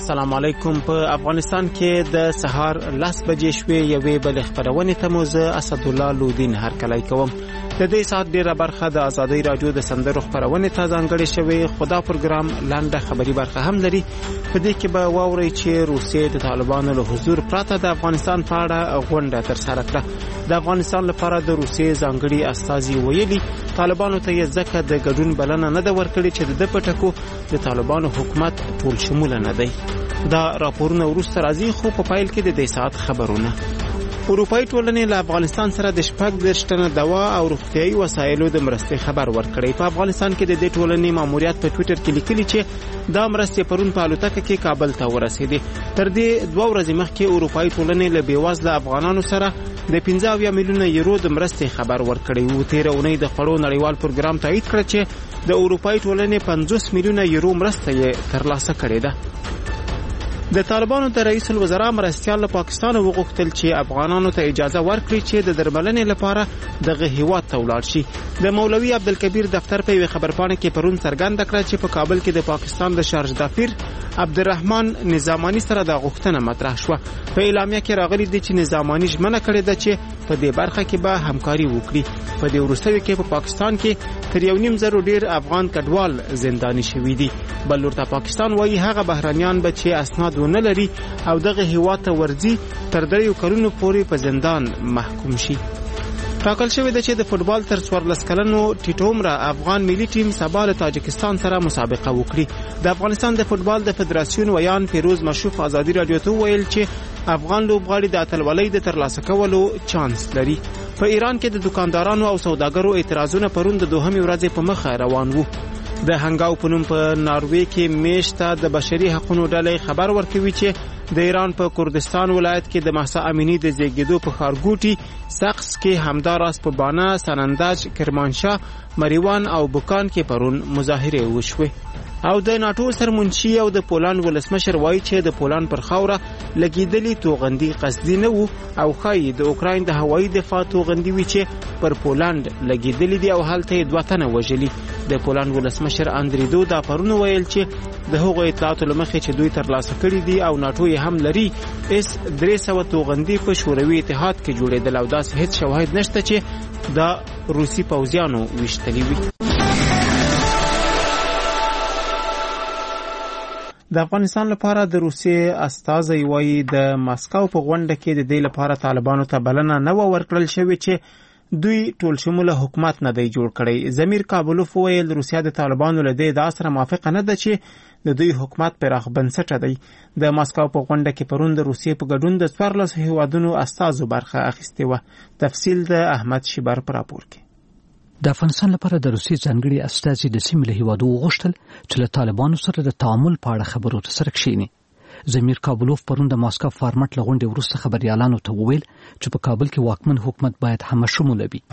السلام علیکم. په افغانستان کې د سهار 10 بجې شوې یوې بل خبرونه ته موزه اسد الله لودین هرکلی کوم. د دې سات ډیره برخه د ازادي رادیو د سندرو خبرونه ته ځانګړې شوې. خدا پروګرام لاندې خبري برخه هم لري. په دې کې به واوري چې روسیې د طالبانو له حضور پرته د افغانستان په اړه غونډه ترسره کړه. د افغانستان لپاره د روسیې ځانګړي استازي ویلي طالبانو ته یې ځکه د ګډون بلنه نه ده ورکړې چې د پټکو د طالبانو حکومت ټول شمول نه دی. دا راپورونه وروسته راځي، خو په پایل کې د دې ساعت خبرونه. اروپایي ټولنې له افغانستان سره د 14 تنه دوا او روغتيایي وسایلو د مرستې خبر ورکړی. په افغانستان کې د دې ټولنې ماموریت په ټوئیټر کې لیکلي چې دا مرستې پرون په الوتکه کې کابل ته ورسېدې. تر دې 2 ورځې مخکې اروپایي ټولنې له بیوزله افغانانو سره د 15 میلیونه یورو د مرستې خبر ورکړی و. تیر اونۍ د خړو نړیوال پروګرام تایید کړ چې د اروپایي ټولنې 50 میلیونه یورو مرسته یې ترلاسه کړې ده. د طالبانو د رئیس الوزرا مرستيال له پاکستان وغوښتل چې افغانانو ته اجازه ورکړي چې د درملنې لپاره دغه هیواد ته ولاړ شي. د مولوي عبدالکبیر دفتر په یو خبرپاڼه کې پرون څرګنده کړه چې په کابل کې د پاکستان د شارج دافیر عبدالرحمن نظامانی سره د غوښتنه مطرح شوه. په اعلامیه کې راغلي دي چې نظامانی ژمنه کړې ده چې په دې برخه کې به همکاري وکړي. په دې وروستیو کې په پاکستان کې تر 1.5 ډیر افغان کډوال زنداني شوي دي. بل ورته پاکستان وایي هغه بهرانيان به چې اسناد ونه لري او دغه هیواد ته ورځي تر 3 کلونو پورې په زندان محکوم شي. ټاکل شوی دی چې د فوتبال تر 14 کلنو ټیټومره افغان ملي ټیم سبا له تاجکستان سره مسابقه وکړي. د افغانستان د فوتبال د فدراسیون ویان فیروز مشوف ازادي رادیو ته ویل چې افغان لوبغاړي د اتلولۍ د ترلاسه کولو چانس لري. په ایران کې د دکاندارانو او سوداګرو اعتراضونه پرون د 2مې ورځې په مخه روان وو. د هنګاو په نوم په ناروې کې میشته د بشري حقوقو ډلې خبر ورکوي چې د ایران په کردستان ولایت کې د مهسا امینی د زیږیدو په ښارګوټي سقس کې همداراز په بانه، سنندج، کرمانشاه، مریوان او بوکان کې پرون مظاهره وشوه. او د ناتو سرمنشي او د پولند ولسمشر وایي چې د پولند پر خاوره لګیدلې توغندي قصدي نه وو او خای د اوکراین د هوایي دفاع توغندي وی چې پر پولند لګیدلې دي او هلته 2 تنه وژلي. د پولند ولسمشر اندری دودا پرون ویل چې د هغو اطلاعاتو لمخې چې دوی ترلاسه کړي دي او ناتو یې هم لري اس 300 توغندي په شوروي اتحاد کې جوړېدل او داسې هیڅ شواهد نشته چې د روسي پوځیانو وشتلي وي. د افغانستان لپاره د روسیې استازي وایي د ماسکو په غونډه کې د دې لپاره طالبانو ته بلنه نه ورکړل شوې چې دوی ټول شموله حکومت نه دی جوړ کړی. زمیر کابلوف ویل روسیا د طالبانو له دې د سره موافقه نه ده چې د دوی حکومت پراخ بنسټه دی. د ماسکو په غونډه کې پرون د روسیې په ګډون د 14 هیوادونو استازو برخه اخیستې و. تفصیل د احمد شیبر پر راپور کې. د افغانستان لپاره د روسیې ځانګړي استازي د سیمې له هیوادو وغوښتل چې له طالبانو سره د تعامل په اړه خبرو ترسره کړي. زمیر کابلوف پرون د ماسکو فارمټ له غونډې وروسته خبريالانو ته وویل چې په کابل کې واکمن حکومت باید همشموله وي.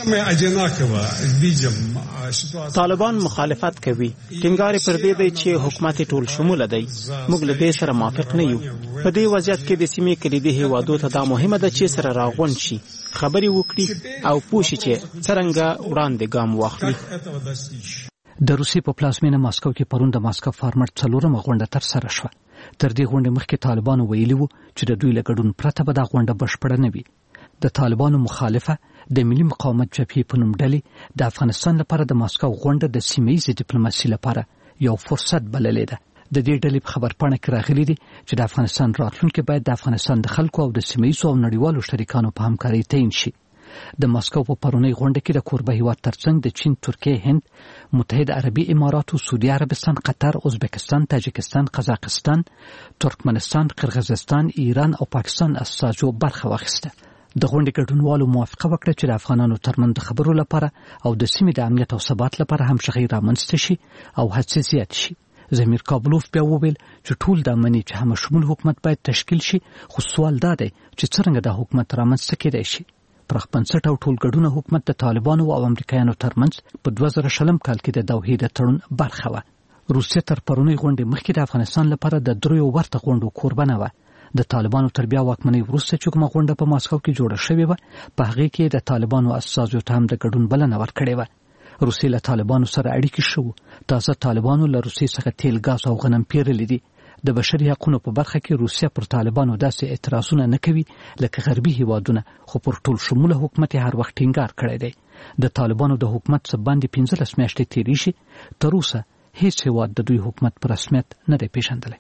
طالبان مخالفت کوي. ټینګار پر دې دی چې حکومت ټول شموله دی. موږ له دې سره موافق نه یو. په دې وضعیت کې د سیمې کلیدي هیوادو ته دا مهمه ده چې سره راغون شي، خبري وکړي او پوښي چې څنګه وړاندې ګام واخلي. د روسیې په پلازمینه ماسکو کې پرون د ماسکو فارمټ 4مه غونډه ترسره شوه. تر دې غونډې مخکې طالبانو ویلي وو چې د دوی له ګډون پرته به دا غونډه بشپړه نه وي. د طالبانو مخالفه د ملي مقاومت جبهې په نوم ډلې د افغانستان لپاره د ماسکو غونډه د سیمه‌ییزې ډیپلوماسي لپاره یو فرصت بللې ده. د دې ډلې په خبرپاڼه کې راغلي دي چې د افغانستان راتلونکي باید د افغانستان د خلکو او د سیمه‌ییزو او نړیوالو شریکانو په همکارۍ تعین شي. د ماسکو په پرونی غونډه کې د کوربه هیواد ترڅنګ د چین، ترکیه، هند، متحده عربي اماراتو، سعودي عربستان، قطر، ازبکستان، تاجکستان، قزاقستان، ترکمنستان، قرغیزستان، ایران او پاکستان استازو برخه واخیسته. د غونډې ګډونوالو موافقه وکړه چې د افغانانو ترمنځ د خبرو لپاره او د سیمې د امنیت او ثبات لپاره همغږي رامنځته شي او هڅې زیات شي. زمیر کابلوف بیا وویل چې ټول د منی چې همشمول حکومت باید تشکیل شي، خو سوال دا دی چې څنګه د حکومت رامنځته کېدای شي. پرخ بنسټ او ټول ګډون حکومت د طالبانو او امریکایانو ترمنځ په 2000 کال کې د دوحې د تړون برخه و. روسیه تر پرونی غونډې مخکې د افغانستان لپاره د 3 ورته غونډو قربانه و. د طالبانو تر بیا واکمنۍ وروسته چې کومه غونډه په ماسکو کې جوړه شوې و، په هغه کې د طالبانو استازو ته هم د ګډون بلنه ورکړې و. روسیې له طالبانو سره اړیکې شو. تازه طالبانو له روسیې څخه تیل، ګاز او غنم پیرلې دي. د بشري حقوقو په برخه کې روسیه پر طالبانو داسې اعتراضونه نه کوي لکه غربي هیوادونه، خو پر ټول شموله حکومت هر وخت ټینګار کړی دی. د طالبانو د حکومت څخه باندې 15 میاشتې تیرې شي، تر اوسه هیڅ هیواد د دوی حکومت پر رسمیت نه دی پیژندلی.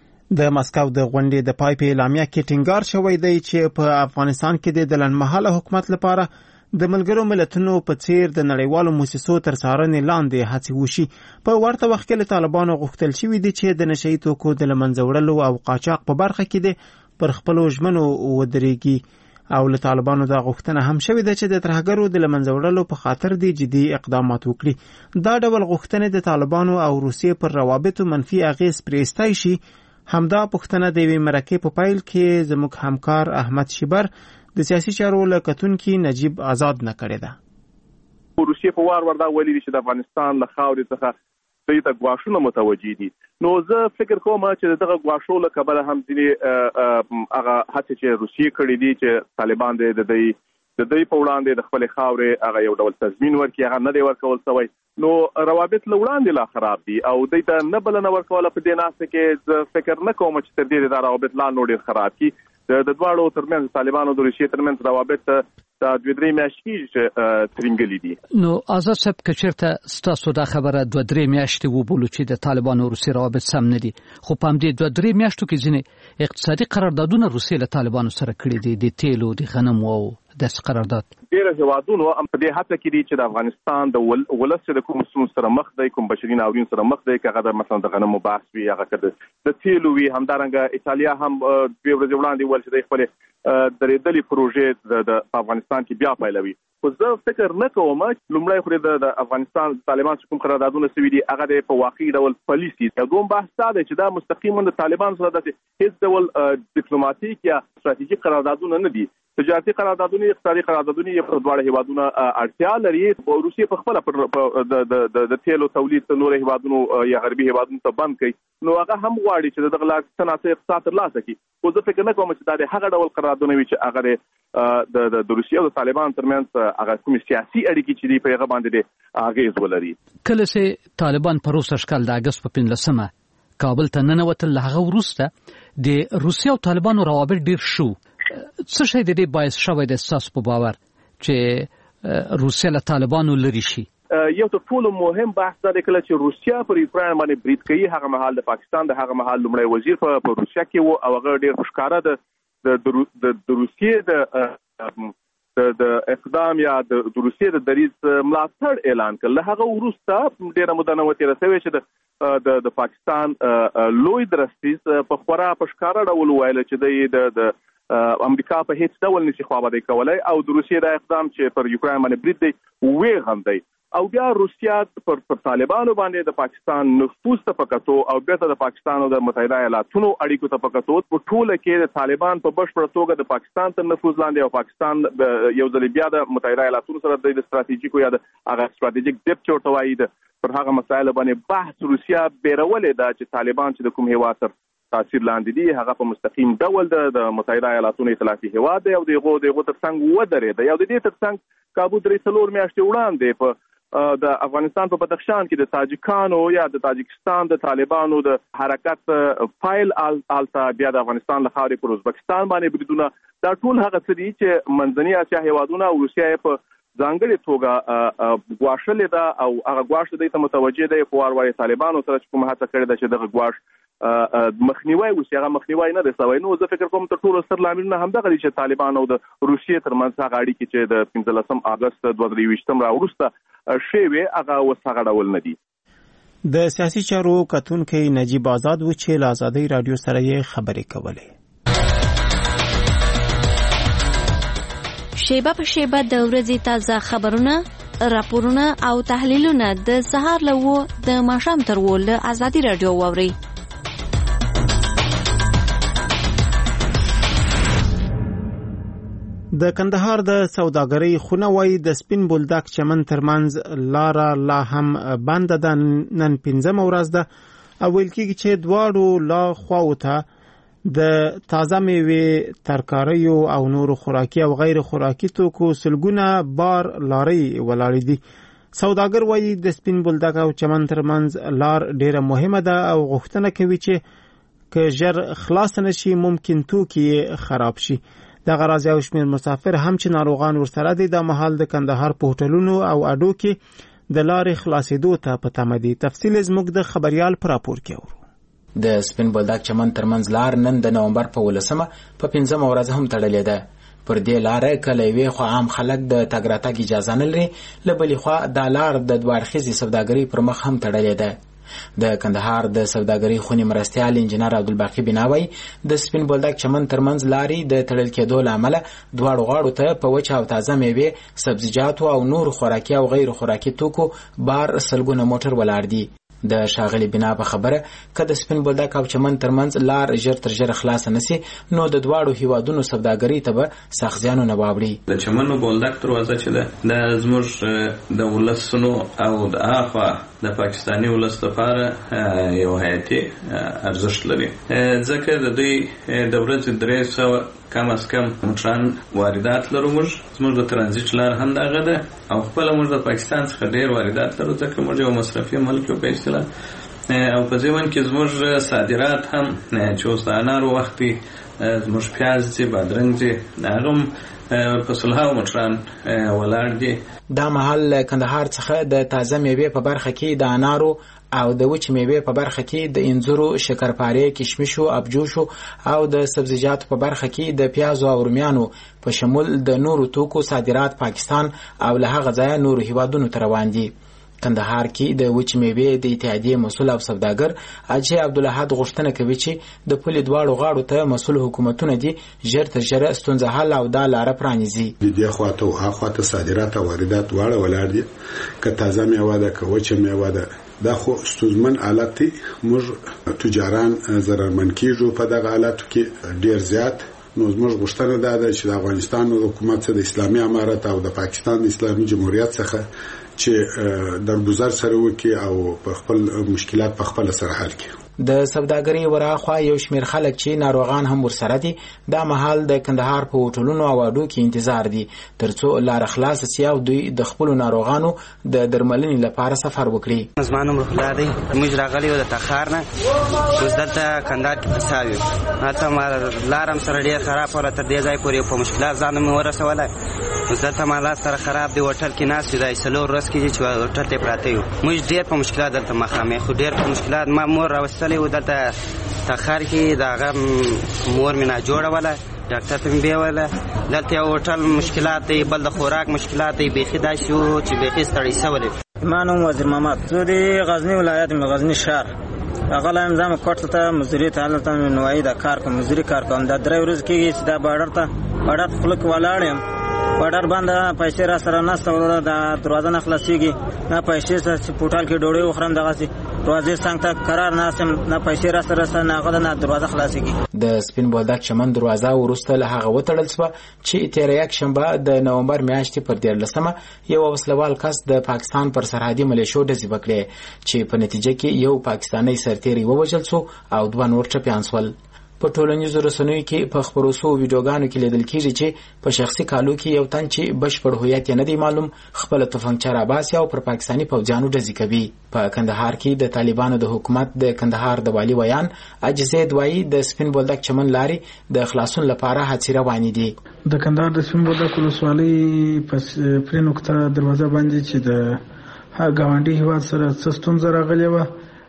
د مسکو د غونډې د پای په اعلامیه کې ټینګار شوی دی چې په افغانستان کې د لنډمهاله حکومت لپاره د ملګرو ملتونو په څیر د نړیوالو مؤسسو تر څارنې لاندې هڅې وشي. په ورته وخت کې له طالبانو غوښتل شوي دي چې د نشهیي توکو د له منځه وړلو او قاچاق په برخه کې پر خپلو ژمنو ودرېږي، او له طالبانو دا غوښتنه هم شوې ده چې د ترهګرو د له منځه وړلو په خاطر دي جدي اقدامات وکړي. دا ډول غوښتنې د طالبانو او روسیې پر روابطو منفي اغېز پرېستی شي. همدا پوښتنه د یوې مرکې په پیل کې زموږ همکار احمد شیبر د سیاسي چارو له کتونکي نجیب آزاد نه کړې ده. روسیې په وار وردا ویلي چې د افغانستان له خاورې څخه دوی ته ګواښونه متوجه دي. نو زه فکر کوم چې دغه ګواښو له کبله هم ځینې هغه هڅې چې روسیې کړې دي چې طالبان د دوی په وړاندې د خپلې خاورې هغه یو ډول تضمین ورکړي، هغه نه دی ورکول شوی. نو روابط له وړاندې لا خراب دي او دوی ته نه بلنه ورکوله. په دې ناسته کې زه فکر نه کوم چې تر دې دا روابط لا نور ډېر خراب کړي. د دواړو ترمنځ طالبانو د روسیې ترمنځ روابط د 2-3 میاشتې ترنګلي دي. نو آزاد صاحب که چېرته ستاسو دا خبره 2-3 میاشتې وبولو چې د طالبانو او روسیې روابط سم نه دي، خو په همدې 2-3 میاشتو کې ځینې اقتصادي قراردادونه روسیې له طالبانو سره کړي دي، د تیلو، د غنمو او داسې قرارداد. ډېر هیوادونو هم په دې هڅه کې دي چې د افغانستان د ولس د کوم ستونزو سره مخ دی، کوم بشري ناورین سره مخ دی، هغه د مثلا د غنمو بحث وي، هغه د تیلو وي. همدارنګه ایټالیا هم 2 ورځې وړاندې ویل چې د خپل درېدلې پروژې د افغانستان کې بیا پیلوي. خو زه فکر نه کوم چې لومړی خو د افغانستان طالبان کوم قراردادونه سوي دي هغه د په واقعي ډول پالیسي. یو دوم بحث دا دی چې دا مستقیما د طالبان سره د هیڅ ډول ډیپلوماټیک یا ستراتیژیک قراردادونه نه دي. تجارتي قراردادونه، اقتصادي قراردادونه یې په دواړو هیوادونو اړتیا لري. روسیې په خپل د تیلو تولید نور هیوادونو یا غربي هیوادونو ته بند کړي، نو هغه هم غواړي چې دغه لا صنعتي اقتصاد ترلاسه کړي. خو زه فکر نه کوم چې دا د هغه ډول قراردادونه وي چې هغه د روسیې او د طالبان ترمنځ هغه کوم سیاسي اړیکې چې دی په هغه باندې اغیز ولري. کله چې طالبان په روس اشکال د اگست په 15 کابل ته ننوتل، هغه وروسته د روسیې او طالبانو روابط ډیر شو. څه شی د دې باعث شوی د ستاسو په باور چې روسیه له طالبانو لري شي؟ یو تر ټولو مهم بحث دا دی کله چې روسیه پر یوکرين باندې برید کوي، هغه مهال د پاکستان د هغه مهال لومړی وزیر په روسیه کې وو او هغه ډیر ښکاره د روسیې د اقدام یا د روسیې د دریځ ملاتړ اعلان کړ. له هغه وروسته ډیره موده نه وتیره شوې چې د پاکستان لوی درستیز په خورا په ښکاره ډول ویل چې د امریکا په هیڅ ډول نشي خوابدي کولای او د روسیې د اقدام چې پر یوکرين باندې برید دی وې غندي. او بیا روسیا پر طالبانو باندې د پاکستان نفوذ ته پکاتو او بیا د پاکستان او د متحده ایالاتونو اړیکو ته پکاتو. په ټوله کې د طالبان په بشپړ توګه د پاکستان تر نفوذ لاندې او پاکستان یو ځل بیا د متحده ایالاتونو سره د ستراتیژیکو یا د هغه ستراتیژیک ډیپ چورتوي د پر هغه مسایل باندې بحث روسیا بیرولې دا چې طالبان چې د کوم هیواد تر تاثیر لاندې دي هغه په مستقیم ډول د متحده ایالاتونو ائتلافي هیواد دی او دغه ترڅنګ ودرېد. یو د دې ترڅنګ کابو 3 میاشتې وړاندې په د افغانستان په بدخشان کې د تاجکانو یا د تاجکستان د طالبانو د حرکت فایل آلتا بیا د افغانستان له خاورې پر ازبکستان باندې بریدونه، دا ټول هغه څه دي چې منځنۍ اسیا هیوادونه او روسیه په ځانګړې توګه ګواښلې ده او هغه ګواښ دې ته متوجه دی. په وار وایي طالبانو سره کوم هڅه کړې ده چې دغه ګواښ مخنیوي وشي، هغه مخنیوي نه دی شوی. نو زه فکر کوم تر ټولو ستر لاملونه همدغه دي چې طالبان او د روسیې ترمنځ هغه اړیکې چې د 15 اگست 2023 راوروسته شوی هغه وسغه ډول نه دي. د سیاسي چارو کتونکي نجیب آزاد و چې له آزادۍ رادیو سره یې خبرې کولې. شیبه په شیبه د ورځې تازه خبرونه، راپورونه او تحلیلونه د سهار له و د ماښام تر و له آزادۍ رادیو واورئ. د کندهار د سوداګرۍ خونه وای د سپین بولدک چمن ترمنځ لاره لا هم بند ده. نن 15 ورځ ده او ویل کېږي چې دواړو لا خواوته د تازه میوې، ترکاریو او نورو خوراکي او غیر خوراکي توکو سلګونه بار لاري ولاړې دي. سوداګر وایي د سپین بولدک او چمن ترمنځ لار ډیره مهمه ده او غوښتنه کوي چې که ژر خلاص نشي ممکن توکي خراب شي. دغه راز یو شمېر مسافر هم چې ناروغان ورسره دي د مهال د کندهار په هوټلونو او اډو کې د لارې خلاصېدو ته په تمه دي. تفصیل زموږ د خبريال پر راپور کې اورو. د سپین بولدک چمن ترمنځ لار نن د نومبر په 18 په 15 ورځ هم تړلې ده. پر دې لار کله وی خو عام خلک د تګ راتګ اجازه نه لري، لبلې خو د لار د دوارخیزي سوداګري پر مخ هم تړلې ده. د کندهار د سوداګرۍ خونې مرستیال انجنیر عبدالباقی بناوی د سپین بولدک چمن ترمنځ لارې د تړل کېدو له امله دواړو غاړو ته په وچه او تازه میوې، سبزیجاتو او نور خوراکي او غیر خوراکي توکو بار سلګونه موټر ولاړ دي. د شاغلی بنا په خبره که د سپین بولدک او چمن ترمنځ لار ژر تر ژره خلاص نسی نو د دواړو هیوادونو سوداګرۍ ته به سخت زیانونه واوړي. د چمن بولدک دروازه چې ده د زموږ د ولسونو او د اخوا د پاکستاني ولس لپاره یو حیاتي ارزښت لري، ځکه د دوی د ورځې 300 کم از کم موټران واردات لرو. موږ د ترانزیت لار هم دغه ده او خپل موږ د پاکستان څخه ډیر واردات لرو، ځکه موږ یو مصرفي ملک یو په اصطلاح او په ځمن کې زموږ صادرات هم چې اوس د انارو وختي زموږ پیاز دي، بادرنګ دي، هغه په سلهاو موټران ولاړ دي. دا مهال کندهار څخه د تازه میوې په برخه کې د انارو او د وچ میوې په برخه کې د انځرو، شکرپارې، کشمشو، ابجوشو او د سبزیجاتو په برخه کې د پیازو او رومیانو په شمول د نورو توکو صادرات پاکستان او له هغه ځایه نورو هیوادونو ته روان دي. کندهار کې د وچ میوې د اتحادیې مسؤل او سوداګر اجي عبدالحد غوښتنه کوي چې د پولې دواړو غاړو ته مسؤل حکومتونه دي ژر تر ژره ستونزه حل او دا لاره پرانیزي. د دې خواته او هاخواته صادرات او واردات دواړه ولاړ دي، که تازه میوه ده که وچه میوه ده. دا خو ستونزمن حالت دی، موږ تجاران ضررمن کیږو په دغه حالاتو کې ډیر زیات. نو زموږ غوښتنه ده چې د افغانستان حکومت څخه د اسلامي امارت او د پاکستان اسلامي جمهوریت څخه چې درگذر سره وکي او په خپل مشکلات په خپل سره حل کړي. د سوداګرۍ وراخوا یو شمیر خلک چې ناروغان هم ورسره دي دا مهال د کندهار په هوټلونو او اډو کې انتظار دي ترڅو لار خلاص شي او دوی د خپل ناروغانو د درملنې لپاره سفر وکړي. زمانو مرخلا دی موږ راغلی و د تخار نه اوس دلته کندهار کې فساوي هلته لارم سره ډېر خراب وره تر دې ځای پورې په مشکلات ځان مې ورسولی. اوس دلته مالات سره خراب دی، هوټل کې ناست یو دا 4 ورځې کېږي چې هوټل ته پراته یو. موږ ډېر په مشکلات دلته مخامخ خو ډېر په مشکلات ما مور راوستلی و دلته تخار کې د هغه مور مې ناجوړه ډاکټر ته مې بیوله دلته یو هوټل مشکلات دی، بل د خوراک مشکلات دی، بیخي داسې و چې بیخي ستړی شولی. ما نوم وزیر محمد، زه د غزني ولایت غزني ښار راغلی یم. زه کوټ ته مزدوري ته هلته نوایي د کار کوم، مزدوري کار کوم. دا 3 ورځې کېږي چې دا بارډر په خوله کې ولاړ یم. بارډر باندې پیسې را سره نشته، دا دروازه نه خلاصېږي، نه پیسې چې په هوټل کې ډوډۍ وخورم دغسې دروازې څنګ ته قرار ناستم، نه پیسې را سره نه هغه نه دروازه خلاصېږي. د سپین بولدک چمن دروازه وروسته له هغه وتړل شوه چې تېره یکشنبه د نومبر میاشتې پر 13 یو وسلوال کس د پاکستان پر سرحدي ملیشو ډزې وکړې چې په نتیجه کې یو پاکستانی سرتیری ووژل شو او 2 نور ټپیان شول. په ټولنیزو رسنیو کې په خپرو شوو ویډیوګانو کې لیدل کېږي چې په شخصي کالو کې یو تن چې بشپړ هویت یې نه دی معلوم خپله تفنګچه راباسي او پر پاکستاني پوځیانو ډزې کوي. په کندهار کې د طالبانو د حکومت د کندهار د والي ویان اجزید وایي د سپین بولدک چمن لارې د خلاصون لپاره هڅې روانې دي. د کندهار د سپین بولدک ولسوالۍ په پرې نقطه دروازه باندې چې د ګاونډي هیواد سره څه ستونزه راغلې وه،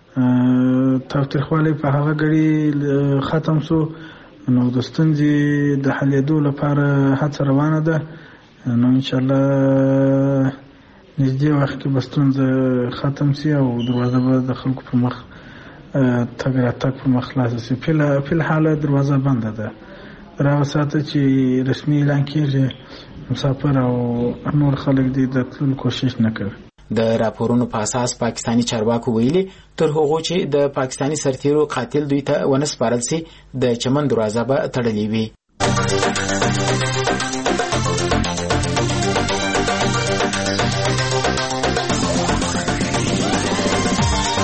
تاوتریخوالی په هغه غړي ختم شو. نو د ستونزې د حلېدو لپاره هڅه روانه ده. نو انشاءالله نږدې وخت کې به ستونزه ختم شي او دروازه به د خلکو په مخ تګ راتګ په مخ خلاصه شي. فی الحال دروازه بنده ده تر هغه ساعته چې رسمي اعلان کېږي مسافر او نور خلک دې د تللو کوشش نه کوي. د راپورونو په اساس پاکستانی چارواکو ویلي تر هغو چې د پاکستانی سرتیرو قاتل دوی ته ونه سپارل شي د چمن دروازه به تړلې وي.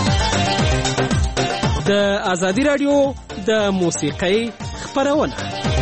د ازادي رادیو د موسیقۍ خبرونه